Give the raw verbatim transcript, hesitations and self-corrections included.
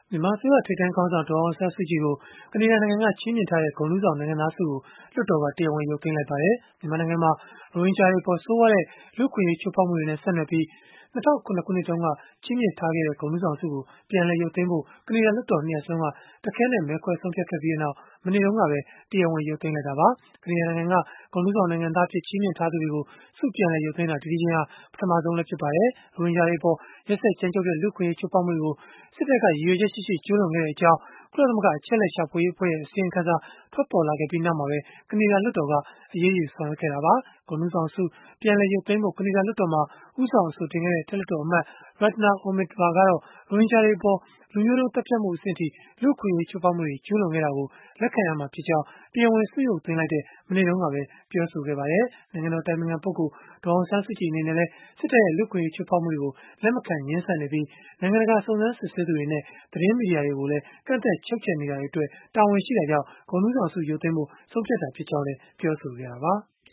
မြန်မာအစိုးရထိပ်တန်းခေါင်းဆောင် ဒေါ်အောင်ဆန်းစုကြည်ကို ကနေဒါနိုင်ငံက ချီးမြှင့်ထားတဲ့ ဂုဏ်ထူးဆောင်နိုင်ငံသားဆုကို လွှတ်တော်က တရားဝင် ရုပ်သိမ်းလိုက်ပါတယ်။ မြန်မာနိုင်ငံမှာ ရိုဟင်ဂျာတွေအပေါ် ဆိုးရွားတဲ့ လူ့အခွင့်အရေး ချိုးဖောက်မှုတွေနဲ့ ဆက်နွယ်ပြီး ၂၀၀၇ ခုနှစ်တုန်းက ချီးမြှင့်ထားခဲ့တဲ့ ဂုဏ်ထူးဆောင်ဆုကို ပြန်လည်ရုပ်သိမ်းဖို့ ကနေဒါလွှတ်တော် ၂ ရပ်စလုံးက တခဲနက် မဲခွဲဆုံးဖြတ်ခဲ့ပြီးနောက် မနေ့တုန်းကပဲ တရားဝင် ရုပ်သိမ်းလိုက်တာပါ။ ကနေဒါနိုင်ငံက ဂုဏ်ထူးဆောင်နိုင်ငံသားအဖြစ် ချီးမြှင့်ထားသူတွေကို ဆုပြန်လည်ရုပ်သိမ်းတာ ဒီတကြိမ်ဟာ ပထမဆုံးလည်း ဖြစ်ပါတယ်။ ရိုဟင်ဂျာတွေအပေါ် ရက်စက်ကြမ်းကြုတ်တဲ့ လူ့အခွင့်အရေး ချိုးဖောက်မှုတွေကို စစ်တပ်က ရည်ရွယ်ချက်ရှိရှိ ကျုးလွန်ခဲ့ကြောင်း ကုလသမဂ္ဂ အချက်အလက် ရှာဖွေရေးအဖွဲ့ရဲ့ အစီရင်ခံစာ ထွက်ပေါ်လာခဲ့ပြီးနောက်မှာပဲ ကနေဒါလွှတ်တော်က အရေးယူ ဆောင်ရွက်ခဲ့တာပါ။ ဂုဏ်ထူးဆောင်ဆု ပြန်လည်ရုပ်သိမ်းဖို့ ကနေဒါလွှတ်တော်မှာ ဦးဆောင်အဆိုတင်ခဲ့တဲ့ အထက်လွှတ်တော်အမတ် Ragnar Umidva ကတော့ ရိုဟင်ဂျာတွေအပေါ် လူမျိုးတုန်းသတ်ဖြတ်မှု အဆင့်အထိ လူ့အခွင့်အရေး ချိုးဖောက်မှုတွေ ကျုးလွန်ခဲ့တာကို လက်ခံရမှာဖြစ်ကြောင်း တရားဝင် ဆုရုပ်သိမ်းလိုက်တဲ့ မနေ့တုန်းကပဲ ပြောဆိုခဲ့ပါတယ်။ နိုင်ငံတော် အတိုင်ပင်ခံပုဂ္ဂိုလ် ဒေါ်အောင်ဆန်းစုကြည် အနေနဲ့လည်း စစ်တပ်ရဲ့ လူ့အခွင့်အရေး ချိုးဖောက်မှုတွေကို လက်မခံ ငြင်းဆန်နေပြီး၊ နိုင်ငံတကာ စုံစမ်းစစ်ဆေးသူတွေနဲ့ သတင်းမီဒီယာတွေကိုလည်း ကန့်သတ်ချုပ်ချယ်နေတာတွေအတွက် တာဝန်ရှိတာကြောင့် ဂုဏ်ထူးဆောင်ဆု ရုပ်သိမ်းဖို့ ဆုံးဖြတ်ခဲ့တာ ဖြစ်ကြောင်းလည်း ပြောဆိုခဲ့တာပါ။